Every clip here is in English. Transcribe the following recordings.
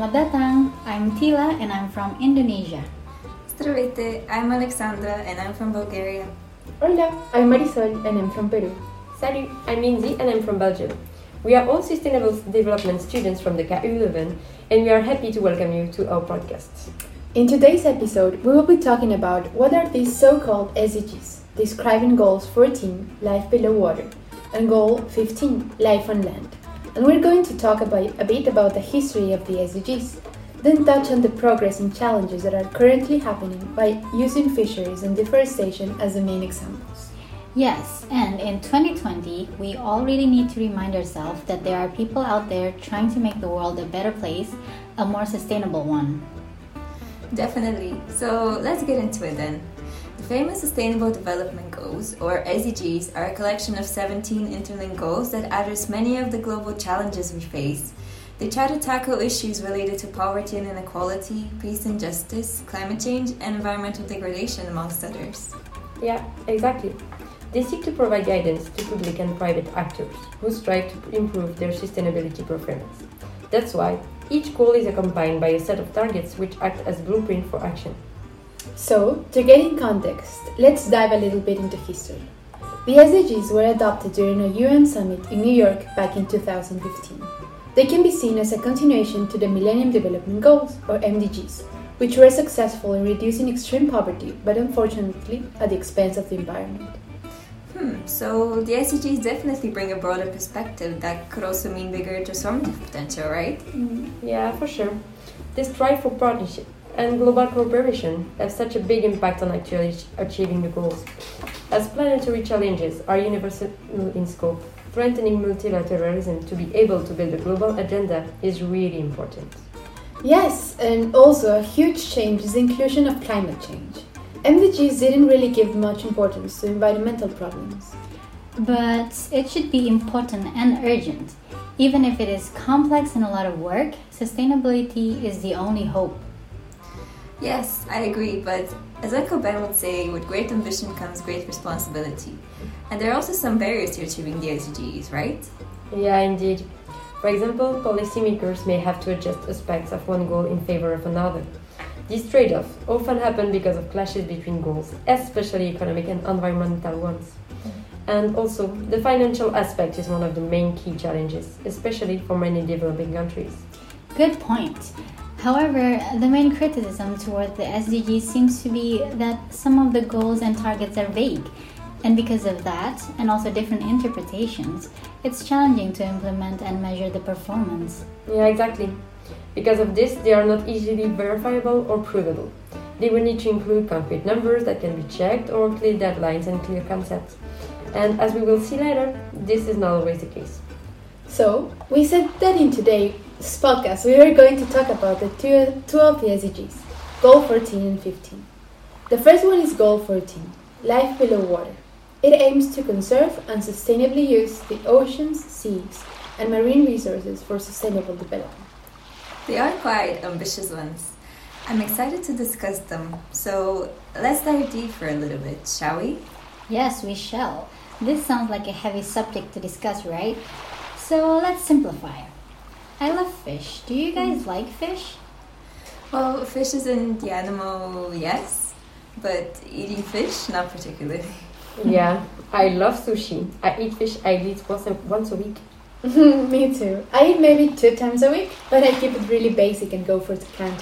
Selamat datang. I'm Tila and I'm from Indonesia. Здравейте, I'm Alexandra and I'm from Bulgaria. Hola, I'm Marisol and I'm from Peru. Salut, I'm Lindsay and I'm from Belgium. We are all Sustainable Development students from the KU11 and we are happy to welcome you to our podcast. In today's episode, we will be talking about what are these so-called SDGs, describing goals 14, life below water, and goal 15, life on land. And we're going to talk a bit about the history of the SDGs, then touch on the progress and challenges that are currently happening by using fisheries and deforestation as the main examples. Yes, and in 2020, we all really need to remind ourselves that there are people out there trying to make the world a better place, a more sustainable one. Definitely. So let's get into it then. The famous Sustainable Development Goals, or SDGs, are a collection of 17 interlinked goals that address many of the global challenges we face. They try to tackle issues related to poverty and inequality, peace and justice, climate change, and environmental degradation, amongst others. Yeah, exactly. They seek to provide guidance to public and private actors who strive to improve their sustainability performance. That's why each goal is accompanied by a set of targets which act as blueprint for action. So, to get in context, let's dive a little bit into history. The SDGs were adopted during a UN summit in New York back in 2015. They can be seen as a continuation to the Millennium Development Goals, or MDGs, which were successful in reducing extreme poverty, but unfortunately at the expense of the environment. So the SDGs definitely bring a broader perspective that could also mean bigger transformative potential, right? Yeah, for sure. They strive for partnership and global cooperation have such a big impact on actually achieving the goals. As planetary challenges are universal in scope, strengthening multilateralism to be able to build a global agenda is really important. Yes, and also a huge change is the inclusion of climate change. MDGs didn't really give much importance to environmental problems. But it should be important and urgent. Even if it is complex and a lot of work, sustainability is the only hope. Yes, I agree, but as Uncle Ben would say, with great ambition comes great responsibility. And there are also some barriers to achieving the SDGs, right? Yeah, indeed. For example, policymakers may have to adjust aspects of one goal in favor of another. These trade-offs often happen because of clashes between goals, especially economic and environmental ones. And also, the financial aspect is one of the main key challenges, especially for many developing countries. Good point. However, the main criticism towards the SDGs seems to be that some of the goals and targets are vague. And because of that, and also different interpretations, it's challenging to implement and measure the performance. Yeah, exactly. Because of this, they are not easily verifiable or provable. They will need to include concrete numbers that can be checked or clear deadlines and clear concepts. And as we will see later, this is not always the case. So, we said that in today's podcast we are going to talk about the two of the SDGs, Goal 14 and 15. The first one is Goal 14, Life Below Water. It aims to conserve and sustainably use the oceans, seas, and marine resources for sustainable development. They are quite ambitious ones. I'm excited to discuss them. So let's dive deeper a little bit, shall we? Yes, we shall. This sounds like a heavy subject to discuss, right? So let's simplify. I love fish. Do you guys like fish? Well, fish isn't the animal, yes, but eating fish, not particularly. Yeah, I love sushi. I eat fish at least once a week. Me too. I eat maybe 2 times a week, but I keep it really basic and go for the canned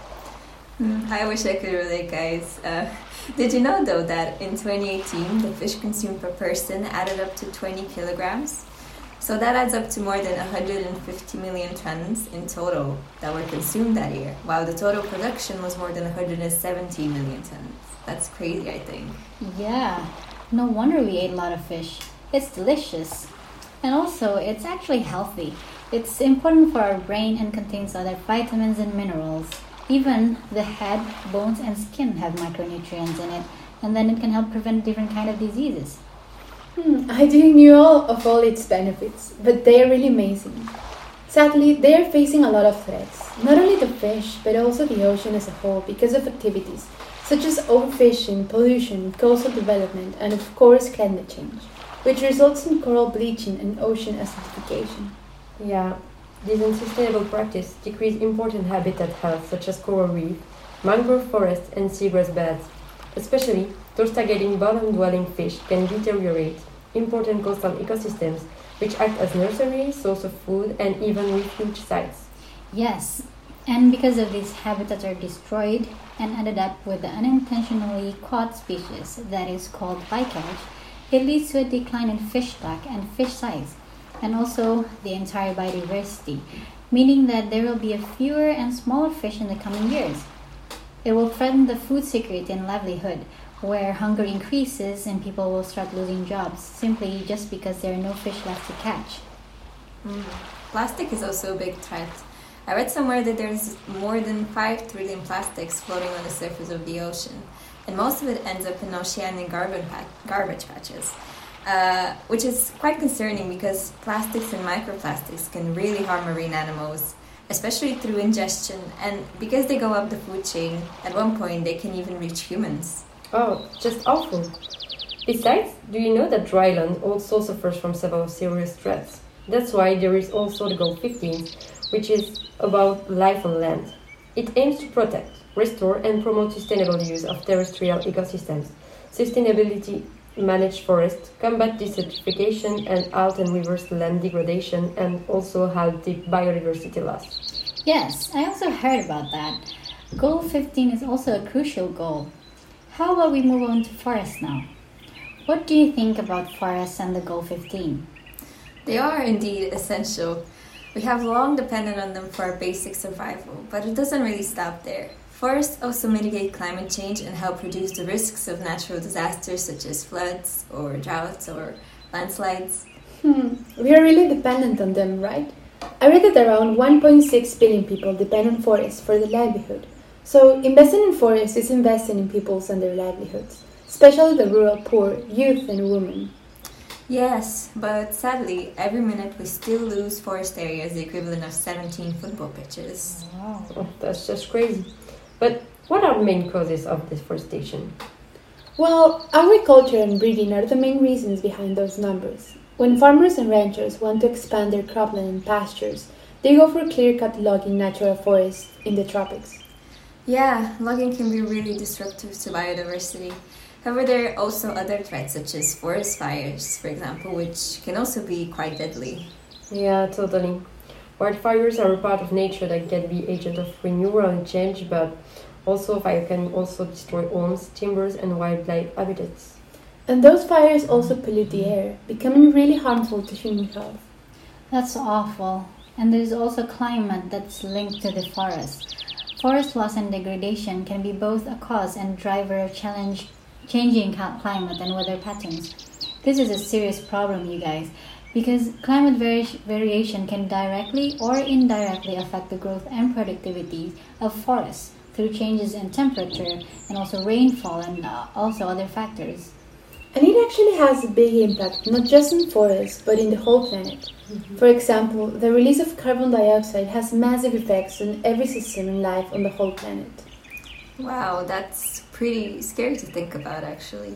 tuna. I wish I could relate, guys. Did you know, though, that in 2018, the fish consumed per person added up to 20 kilograms? So that adds up to more than 150 million tons in total that were consumed that year, while the total production was more than 170 million tons. That's crazy, I think. Yeah, no wonder we ate a lot of fish. It's delicious. And also, it's actually healthy. It's important for our brain and contains other vitamins and minerals. Even the head, bones, and skin have micronutrients in it, and then it can help prevent different kind of diseases. I didn't know of all its benefits, but they are really amazing. Sadly, they are facing a lot of threats. Not only the fish, but also the ocean as a whole because of activities such as overfishing, pollution, coastal development, and of course climate change, which results in coral bleaching and ocean acidification. Yeah, This unsustainable practice decreases important habitat health such as coral reef, mangrove forests, and seagrass beds. Especially, those targeting bottom-dwelling fish can deteriorate important coastal ecosystems, which act as nurseries, source of food, and even refuge sites. Yes, and because of these habitats are destroyed and ended up with the unintentionally caught species that is called bycatch, it leads to a decline in fish stock and fish size, and also the entire biodiversity, meaning that there will be a fewer and smaller fish in the coming years. It will threaten the food security and livelihood, where hunger increases and people will start losing jobs simply just because there are no fish left to catch. Plastic is also a big threat. I read somewhere that there's more than 5 trillion plastics floating on the surface of the ocean, and most of it ends up in oceanic garbage patches, which is quite concerning because plastics and microplastics can really harm marine animals, especially through ingestion, and because they go up the food chain, at one point they can even reach humans. Oh, just awful. Besides, do you know that dry land also suffers from several serious threats? That's why there is also the Goal 15, which is about life on land. It aims to protect, restore, and promote sustainable use of terrestrial ecosystems, sustainability manage forests, combat desertification, and halt and reverse land degradation, and also halt the biodiversity loss. Yes, I also heard about that. Goal 15 is also a crucial goal. How about we move on to forests now? What do you think about forests and the Goal 15? They are indeed essential. We have long depended on them for our basic survival, but it doesn't really stop there. Forests also mitigate climate change and help reduce the risks of natural disasters such as floods or droughts or landslides. We are really dependent on them, right? I read that around 1.6 billion people depend on forests for their livelihood. So investing in forests is investing in people's and their livelihoods, especially the rural poor, youth and women. Yes, but sadly, every minute we still lose forest areas the equivalent of 17 football pitches. Wow. Oh, that's just crazy. But what are the main causes of deforestation? Well, agriculture and breeding are the main reasons behind those numbers. When farmers and ranchers want to expand their cropland and pastures, they go for clear-cut logging natural forests in the tropics. Yeah, logging can be really disruptive to biodiversity. However, there are also other threats such as forest fires, for example, which can also be quite deadly. Yeah, totally. Wildfires are a part of nature that can be agent of renewal and change, but also fire can also destroy homes, timbers, and wildlife habitats. And those fires also pollute the air, becoming really harmful to human health. That's awful. And there's also climate that's linked to the forest. Forest loss and degradation can be both a cause and driver of changing climate and weather patterns. This is a serious problem, you guys, because climate variation can directly or indirectly affect the growth and productivity of forests through changes in temperature and also rainfall and also other factors. And it actually has a big impact, not just in forests, but in the whole planet. For example, the release of carbon dioxide has massive effects on every system in life on the whole planet. Wow, that's pretty scary to think about, actually.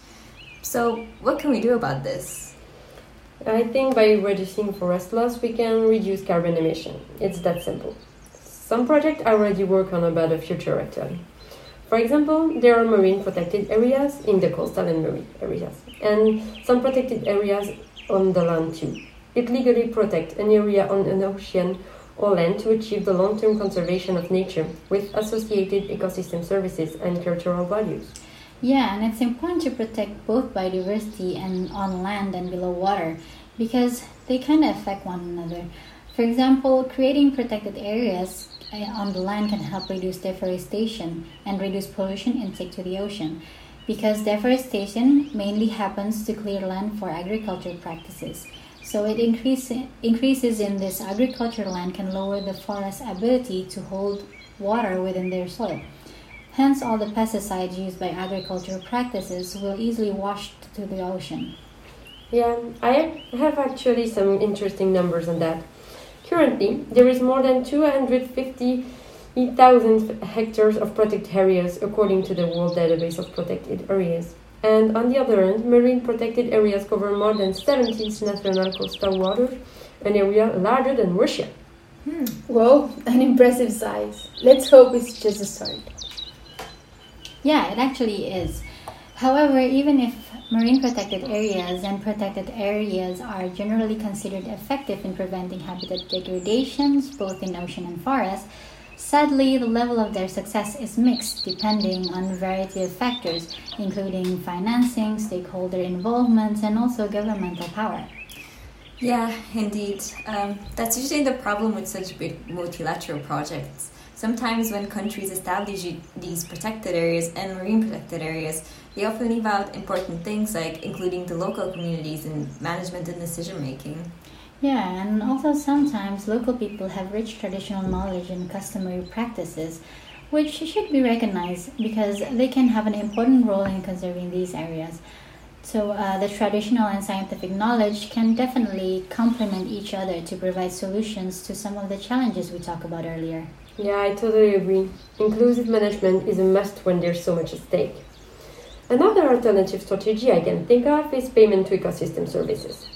So, what can we do about this? I think by reducing forest loss, we can reduce carbon emission. It's that simple. Some projects already work on a better future, actually. For example, there are marine protected areas in the coastal and marine areas, and some protected areas on the land too. It legally protects an area on an ocean or land to achieve the long-term conservation of nature with associated ecosystem services and cultural values. Yeah, and it's important to protect both biodiversity and on land and below water because they kind of affect one another. For example, creating protected areas on the land can help reduce deforestation and reduce pollution intake to the ocean because deforestation mainly happens to clear land for agricultural practices. So it increases in this agricultural land can lower the forest's ability to hold water within their soil. Hence, all the pesticides used by agricultural practices will easily wash to the ocean. Yeah, I have actually some interesting numbers on that. Currently, there is more than 250,000 hectares of protected areas according to the World Database of Protected Areas. And on the other hand, marine protected areas cover more than 17 national coastal waters, an area larger than Russia. Whoa, an impressive size. Let's hope it's just a start. Yeah, it actually is. However, even if marine protected areas and protected areas are generally considered effective in preventing habitat degradations, both in ocean and forest, sadly, the level of their success is mixed depending on a variety of factors, including financing, stakeholder involvement, and also governmental power. Yeah, indeed. That's usually the problem with such big multilateral projects. Sometimes when countries establish these protected areas and marine protected areas, they often leave out important things like including the local communities in management and decision making. Yeah, and also sometimes local people have rich traditional knowledge and customary practices, which should be recognized because they can have an important role in conserving these areas. So, the traditional and scientific knowledge can definitely complement each other to provide solutions to some of the challenges we talked about earlier. Yeah, I totally agree. Inclusive management is a must when there's so much at stake. Another alternative strategy I can think of is payment to ecosystem services.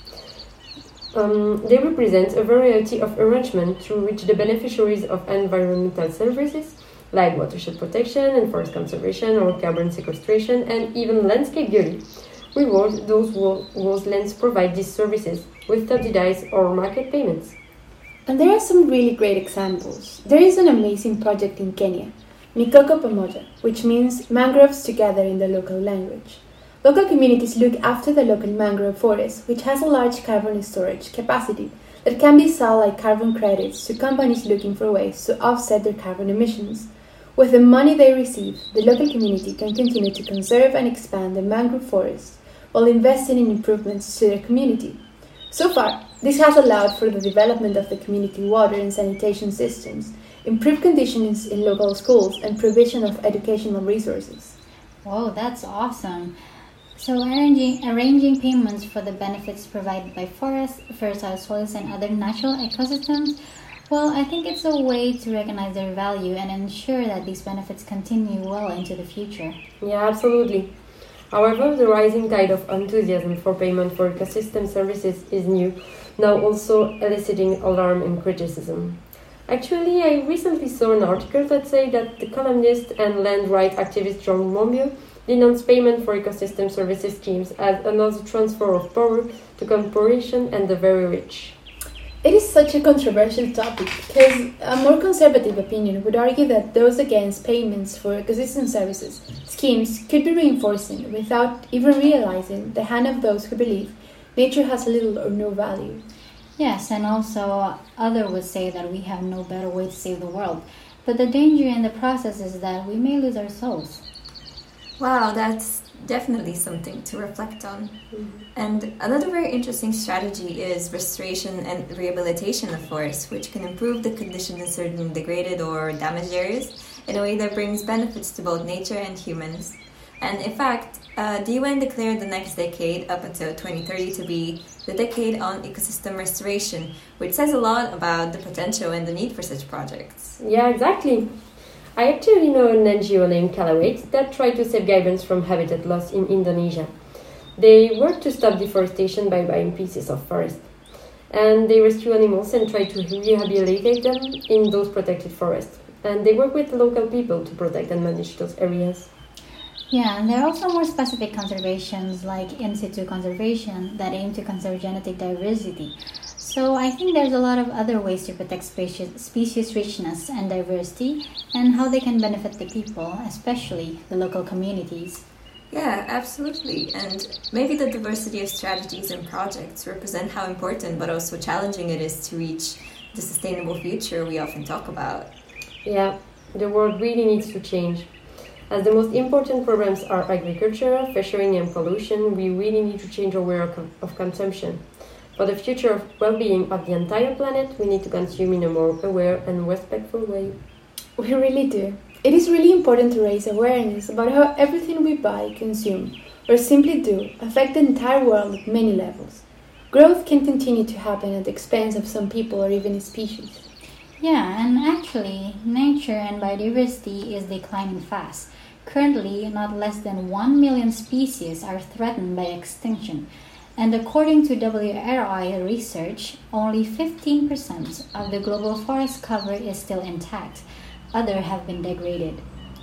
They represent a variety of arrangements through which the beneficiaries of environmental services, like watershed protection and forest conservation or carbon sequestration and even landscape beauty, reward those whose lands provide these services with subsidized or market payments. And there are some really great examples. There is an amazing project in Kenya, Mikoko Pamoja, which means mangroves together in the local language. Local communities look after the local mangrove forest, which has a large carbon storage capacity that can be sold like carbon credits to companies looking for ways to offset their carbon emissions. With the money they receive, the local community can continue to conserve and expand the mangrove forest while investing in improvements to their community. So far, this has allowed for the development of the community water and sanitation systems, improved conditions in local schools, and provision of educational resources. Whoa, that's awesome! So, arranging payments for the benefits provided by forests, fertile soils, and other natural ecosystems, well, I think it's a way to recognize their value and ensure that these benefits continue well into the future. Yeah, absolutely. However, the rising tide of enthusiasm for payment for ecosystem services is new, now also eliciting alarm and criticism. Actually, I recently saw an article that said that the columnist and land rights activist Jean Monbiot denounced payment for ecosystem services schemes as another transfer of power to corporations and the very rich. It is such a controversial topic because a more conservative opinion would argue that those against payments for ecosystem services schemes could be reinforcing without even realizing the hand of those who believe nature has little or no value. Yes, and also others would say that we have no better way to save the world. But the danger in the process is that we may lose our souls. Wow, that's definitely something to reflect on. And another very interesting strategy is restoration and rehabilitation of forests, which can improve the condition in certain degraded or damaged areas in a way that brings benefits to both nature and humans. And in fact, the UN declared the next decade, up until 2030, to be the decade on ecosystem restoration, which says a lot about the potential and the need for such projects. Yeah, exactly. I actually know an NGO named Kalawait that tried to save gibbons from habitat loss in Indonesia. They work to stop deforestation by buying pieces of forest. And they rescue animals and try to rehabilitate them in those protected forests. And they work with local people to protect and manage those areas. Yeah, and there are also more specific conservations like in situ conservation that aim to conserve genetic diversity. So I think there's a lot of other ways to protect species richness and diversity and how they can benefit the people, especially the local communities. Yeah, absolutely. And maybe the diversity of strategies and projects represent how important but also challenging it is to reach the sustainable future we often talk about. Yeah, the world really needs to change. As the most important problems are agriculture, fishing and pollution, we really need to change our way of consumption. For the future of well-being of the entire planet, we need to consume in a more aware and respectful way. We really do. It is really important to raise awareness about how everything we buy, consume, or simply do affect the entire world at many levels. Growth can continue to happen at the expense of some people or even species. Yeah, and actually, nature and biodiversity is declining fast. Currently, not less than 1 million species are threatened by extinction. And according to WRI research, only 15% of the global forest cover is still intact. Others have been degraded.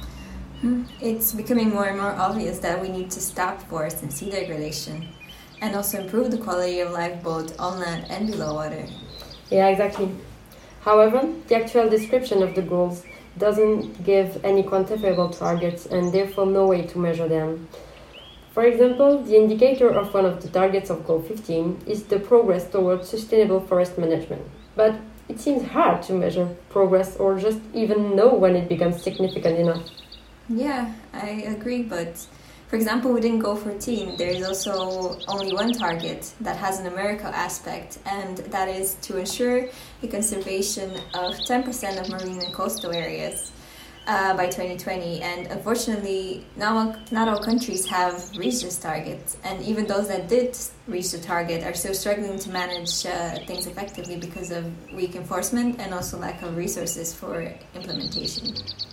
It's becoming more and more obvious that we need to stop forest and sea degradation and also improve the quality of life both on land and below water. Yeah, exactly. However, the actual description of the goals doesn't give any quantifiable targets and therefore no way to measure them. For example, the indicator of one of the targets of Goal 15 is the progress towards sustainable forest management. But it seems hard to measure progress or just even know when it becomes significant enough. Yeah, I agree, but for example, within Goal 14, there is also only one target that has a numerical aspect, and that is to ensure the conservation of 10% of marine and coastal areas by 2020. And unfortunately, not all countries have reached this target, and even those that did reach the target are still struggling to manage things effectively because of weak enforcement and also lack of resources for implementation.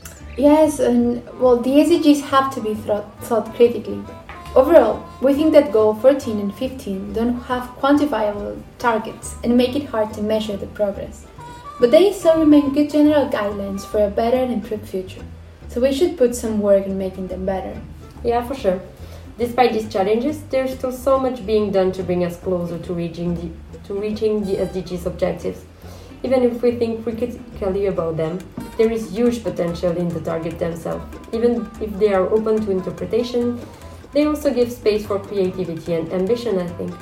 Yes, and well, the SDGs have to be thought critically. Overall, we think that Goal 14 and 15 don't have quantifiable targets and make it hard to measure the progress. But they still remain good general guidelines for a better and improved future. So we should put some work in making them better. Yeah, for sure. Despite these challenges, there's still so much being done to bring us closer to reaching the SDGs objectives. Even if we think critically about them, there is huge potential in the target themselves. Even if they are open to interpretation, they also give space for creativity and ambition, I think.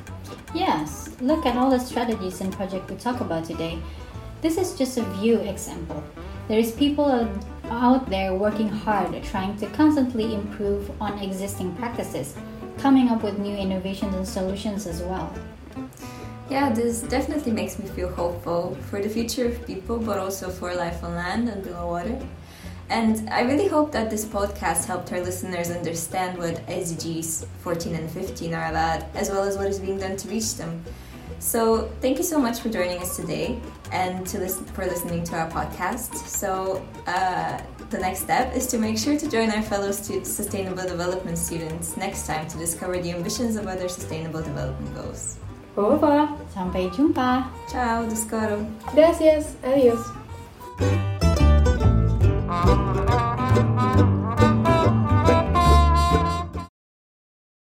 Yes, look at all the strategies and projects we talk about today. This is just a few example. There is people out there working hard, trying to constantly improve on existing practices, coming up with new innovations and solutions as well. Yeah, this definitely makes me feel hopeful for the future of people, but also for life on land and below water. And I really hope that this podcast helped our listeners understand what SDGs 14 and 15 are about, as well as what is being done to reach them. So thank you so much for joining us today and for listening to our podcast. So the next step is to make sure to join our fellow Sustainable Development students next time to discover the ambitions of other Sustainable Development Goals. Au revoir! Sampai jumpa! Ciao, do skoro! Gracias, adiós.